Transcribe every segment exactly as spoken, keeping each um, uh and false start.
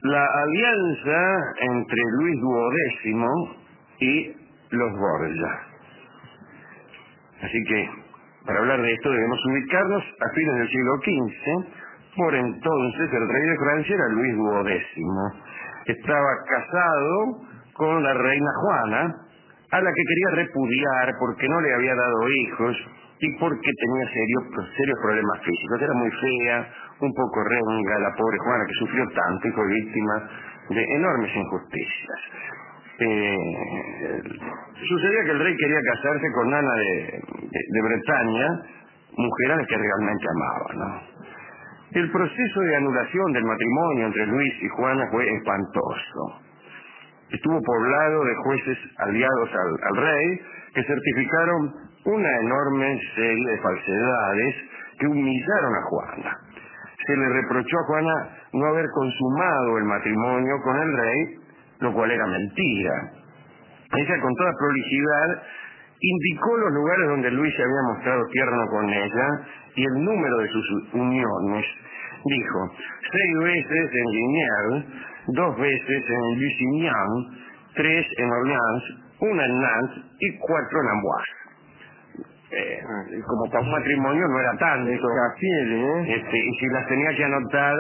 la alianza entre Luis duodécimo y los Borgia. Así que, para hablar de esto debemos ubicarnos a fines del siglo quince. Por entonces el rey de Francia era Luis duodécimo. Estaba casado con la reina Juana, a la que quería repudiar porque no le había dado hijos y porque tenía serios, serios problemas físicos. Era muy fea, un poco renga, la pobre Juana, que sufrió tanto y fue víctima de enormes injusticias. Eh, sucedía que el rey quería casarse con Ana de, de, de Bretaña, mujer a la que realmente amaba, ¿no? El proceso de anulación del matrimonio entre Luis y Juana fue espantoso. Estuvo poblado de jueces aliados al, al rey que certificaron una enorme serie de falsedades que humillaron a Juana. Se le reprochó a Juana no haber consumado el matrimonio con el rey, lo cual era mentira. Ella, con toda prolijidad, indicó los lugares donde Luis se había mostrado tierno con ella y el número de sus uniones. Dijo, seis veces en Lignières, dos veces en Lusignan, tres en Orleans, una en Nantes y cuatro en Amboise. Eh, como para un matrimonio no era tanto. ¿eh? Este, y si las tenía que anotar,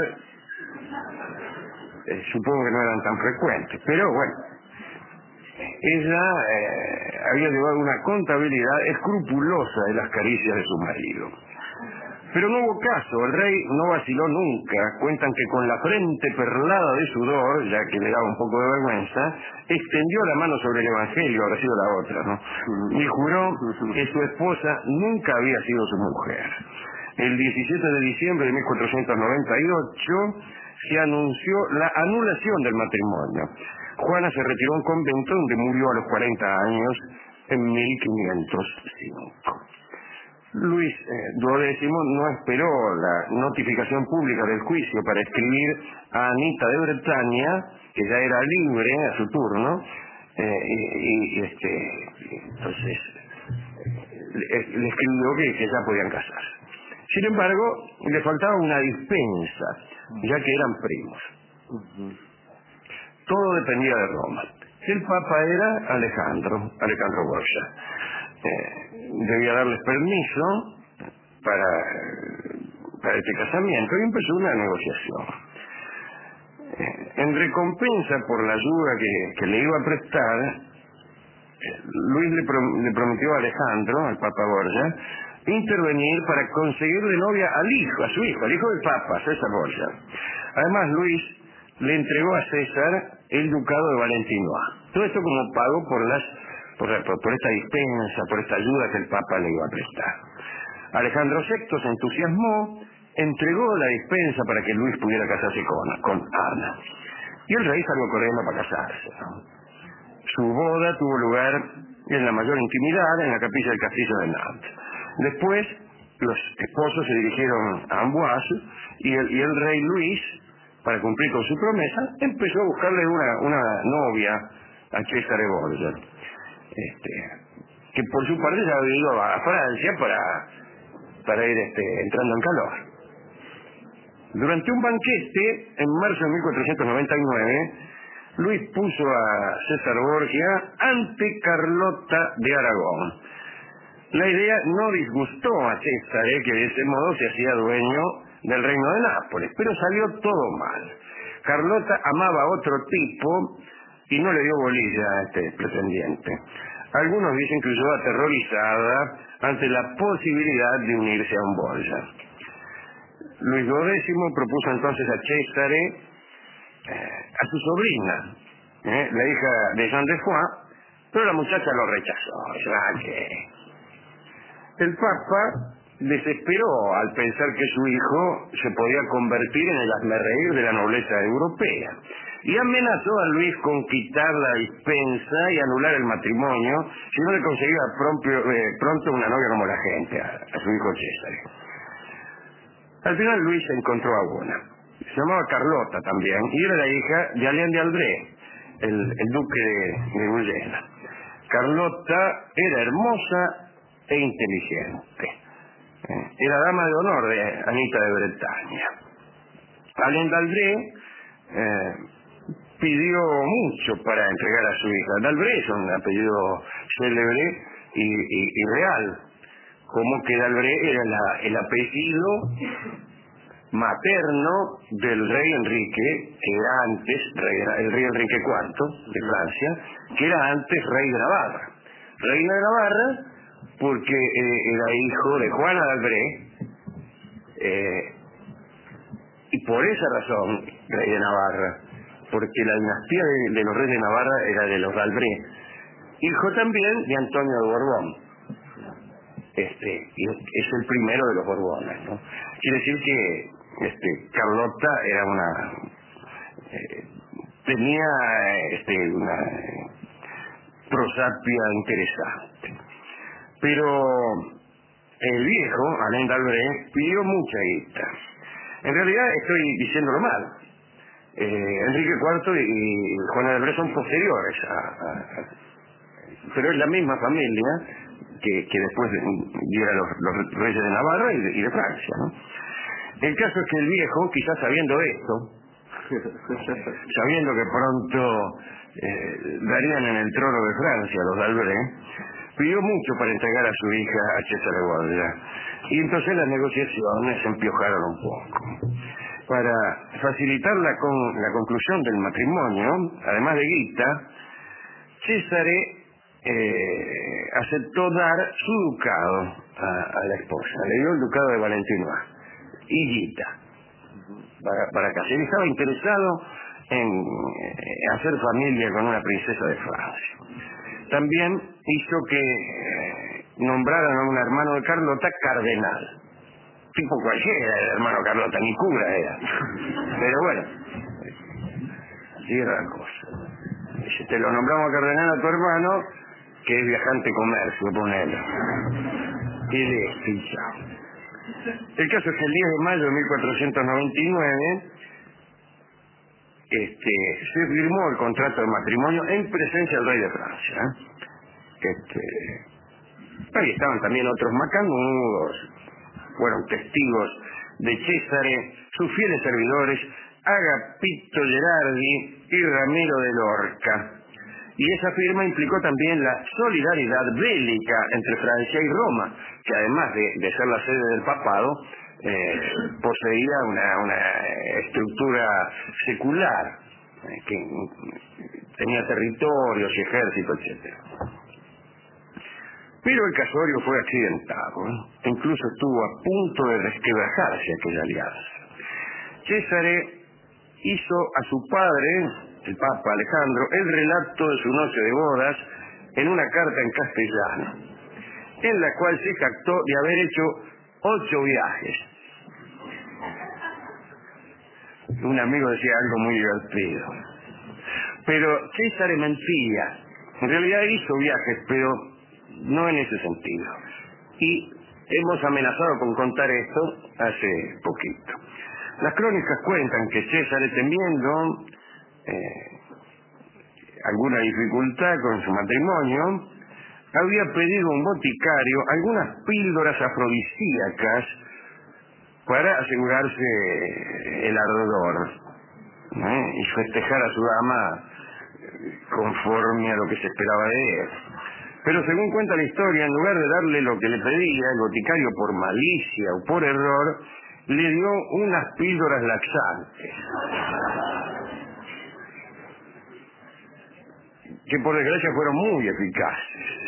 eh, supongo que no eran tan frecuentes. Pero bueno, ella eh, había llevado una contabilidad escrupulosa de las caricias de su marido. Pero no hubo caso, el rey no vaciló nunca. Cuentan que con la frente perlada de sudor, ya que le daba un poco de vergüenza, extendió la mano sobre el evangelio, habrá sido la otra, ¿no? Y juró que su esposa nunca había sido su mujer. El diecisiete de diciembre de mil cuatrocientos noventa y ocho se anunció la anulación del matrimonio. Juana se retiró a un convento donde murió a los cuarenta años en mil quinientos cinco. Luis eh, duodécimo no esperó la notificación pública del juicio para escribir a Anita de Bretaña, que ya era libre a su turno, eh, y, y este, entonces le, le escribió que, que ya podían casarse. Sin embargo, le faltaba una dispensa, ya que eran primos. Todo dependía de Roma. El Papa era Alejandro, Alejandro Borgia. Eh, debía darles permiso para, para este casamiento y empezó una negociación. Eh, en recompensa por la ayuda que, que le iba a prestar, eh, Luis le, pro, le prometió a Alejandro, al Papa Borgia, intervenir para conseguir de novia al hijo, a su hijo, al hijo del Papa, César Borgia. Además, Luis le entregó a César el ducado de Valentinois. Todo esto como pago por las Por, por, por esta dispensa, por esta ayuda que el Papa le iba a prestar. Alejandro sexto se entusiasmó, entregó la dispensa para que Luis pudiera casarse con, con Ana. Y el rey salió corriendo para casarse, ¿no? Su boda tuvo lugar en la mayor intimidad en la capilla del castillo de Nantes. Después, los esposos se dirigieron a Amboise y el, y el rey Luis, para cumplir con su promesa, empezó a buscarle una, una novia a Cesare Borgia. Este, que por su parte ya había ido a Francia para, para ir este, entrando en calor. Durante un banquete, en marzo de mil cuatrocientos noventa y nueve, Luis puso a César Borgia ante Carlota de Aragón. La idea no disgustó a César, eh, que de ese modo se hacía dueño del reino de Nápoles, pero salió todo mal. Carlota amaba a otro tipo y no le dio bolilla a este pretendiente. Algunos dicen que huyó aterrorizada ante la posibilidad de unirse a un Borgia. Luis duodécimo propuso entonces a Cesare, eh, a su sobrina, eh, la hija de Jean de Foix, pero la muchacha lo rechazó. Ya que el Papa desesperó al pensar que su hijo se podía convertir en el hazmerreír de la nobleza europea y amenazó a Luis con quitar la dispensa y anular el matrimonio si no le conseguía pronto, eh, pronto una novia como la gente, a, a su hijo César. Al final Luis encontró a una, se llamaba Carlota también, y era la hija de Alain de Aldré, el, el duque de, de Guyena. Carlota era hermosa e inteligente. Eh, era dama de honor de Anita de Bretaña. Alain de Aldré eh, pidió mucho para entregar a su hija. D'Albret es un apellido célebre y, y, y real, como que D'Albret era la, el apellido materno del rey Enrique, que era antes, rey, el rey Enrique cuarto de Francia, que era antes rey de Navarra. Reina de Navarra porque eh, era hijo de Juana d'Albret, eh, y por esa razón rey de Navarra, porque la dinastía de, de los reyes de Navarra era de los d'Albret, hijo también de Antonio de Borbón. Este, y es el primero de los Borbones, ¿no? Quiere decir que este, Carlota era una eh, tenía este, una prosapia interesante, pero el viejo Alain d'Albret pidió mucha guita. En realidad estoy diciéndolo mal. eh, Enrique cuarto y, y Juana d'Albret son posteriores a, a, a, pero es la misma familia que, que después diera los, los reyes de Navarra y de, y de Francia, ¿no? El caso es que el viejo, quizás sabiendo esto, sabiendo que pronto eh, darían en el trono de Francia los d'Albret, pidió mucho para entregar a su hija a César de Borgia. Y entonces las negociaciones se empiojaron un poco. Para facilitar la, con, la conclusión del matrimonio, además de guita, Césare eh, aceptó dar su ducado a, a la esposa. Le dio el ducado de Valentinois y guita para, para casar. Él estaba interesado en eh, hacer familia con una princesa de Francia. También hizo que eh, nombraran a un hermano de Carlota cardenal. Tipo cualquiera el hermano de Carlota, ni cura era. Pero bueno, así era la cosa. Dice, te lo nombramos cardenal a tu hermano, que es viajante comercio, ponelo. Y listo, y chao. El caso es que el diez de mayo de mil cuatrocientos noventa y nueve este, se firmó el contrato de matrimonio en presencia del rey de Francia. Este, ahí estaban también otros macanudos, fueron testigos de Césare, sus fieles servidores, Agapito Gerardi y Ramiro de Lorca. Y esa firma implicó también la solidaridad bélica entre Francia y Roma, que además de, de ser la sede del papado, eh, poseía una, una estructura secular, eh, que tenía territorios y ejército, etcétera. Pero el casorio fue accidentado, ¿eh? Incluso estuvo a punto de resquebrajarse aquella alianza. Césare hizo a su padre, el Papa Alejandro, el relato de su noche de bodas en una carta en castellano, en la cual se jactó de haber hecho ocho viajes. Un amigo decía algo muy divertido. Pero Césare mentía. En realidad hizo viajes, pero no en ese sentido. Y hemos amenazado con contar esto hace poquito. Las crónicas cuentan que César, temiendo eh, alguna dificultad con su matrimonio, había pedido a un boticario algunas píldoras afrodisíacas para asegurarse el ardor, ¿eh? Y festejar a su dama conforme a lo que se esperaba de él. Pero según cuenta la historia, en lugar de darle lo que le pedía, el boticario, por malicia o por error, le dio unas píldoras laxantes, que por desgracia fueron muy eficaces.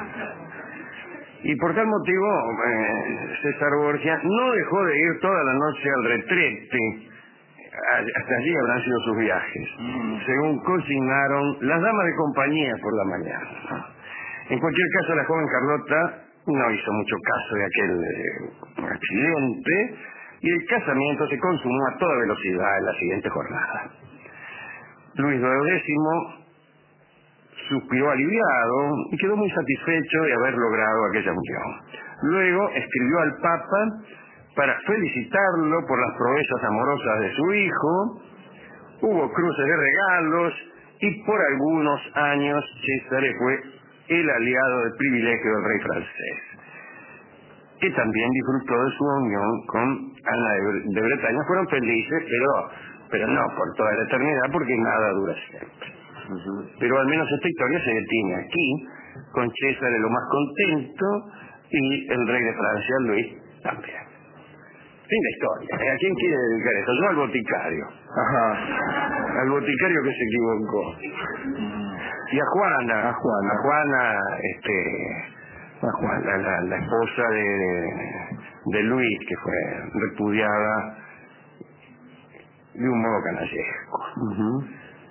Y por tal motivo, eh, César Borgia no dejó de ir toda la noche al retrete. Hasta allí habrán sido sus viajes, según consignaron las damas de compañía por la mañana. En cualquier caso, la joven Carlota no hizo mucho caso de aquel eh, accidente, y el casamiento se consumó a toda velocidad en la siguiente jornada. Luis duodécimo suspiró aliviado y quedó muy satisfecho de haber logrado aquella unión. Luego escribió al Papa para felicitarlo por las proezas amorosas de su hijo. Hubo cruces de regalos y por algunos años César fue el aliado de privilegio del rey francés, que también disfrutó de su unión con Ana de Bretaña. Fueron felices, pero pero no por toda la eternidad, porque nada dura siempre. Uh-huh. Pero al menos esta historia se detiene aquí, con César de lo más contento y el rey de Francia, Luis, también. Fin de historia. ¿A quién quiere dedicar esto? Yo al boticario. Ajá. Al boticario que se equivocó. Y a Juana. A Juana. A Juana, este... A Juana, la, la, la esposa de, de, de Luis, que fue repudiada de un modo canallesco. Uh-huh.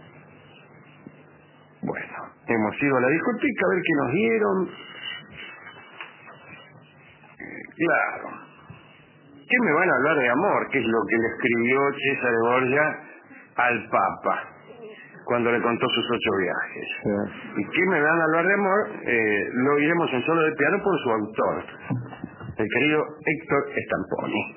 Bueno, hemos ido a la discoteca a ver qué nos dieron. Claro. ¿Qué me van a hablar de amor? Que es lo que le escribió César de Borja al Papa cuando le contó sus ocho viajes. Sí. ¿Y qué me van a hablar de amor? Eh, lo oiremos en solo de piano por su autor, el querido Héctor Stamponi.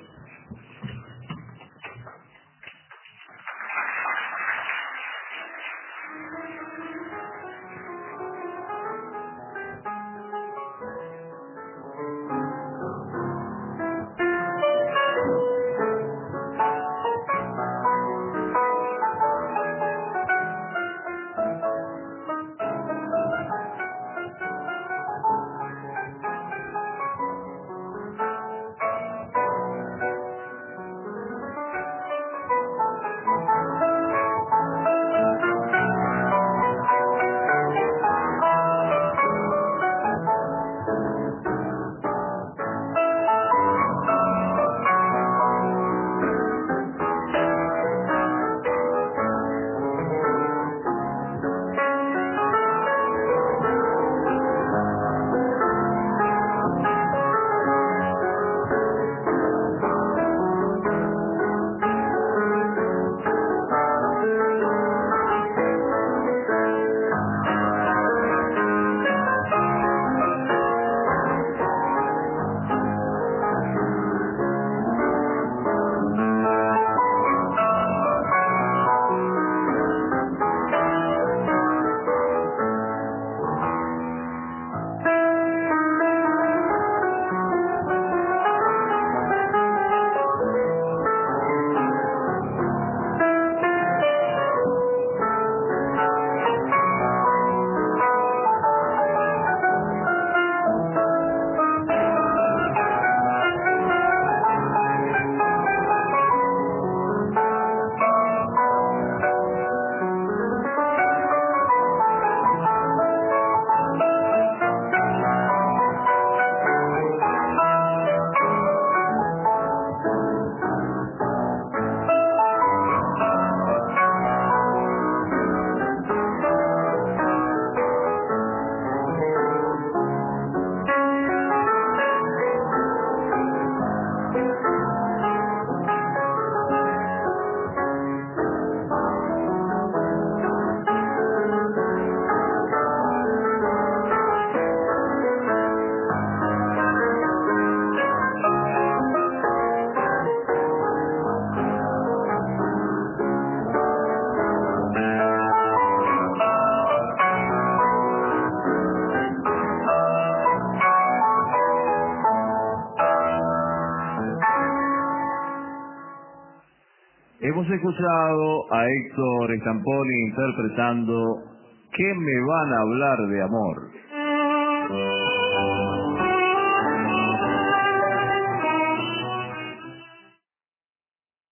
Hemos escuchado a Héctor Stamponi interpretando ¿Qué me van a hablar de amor?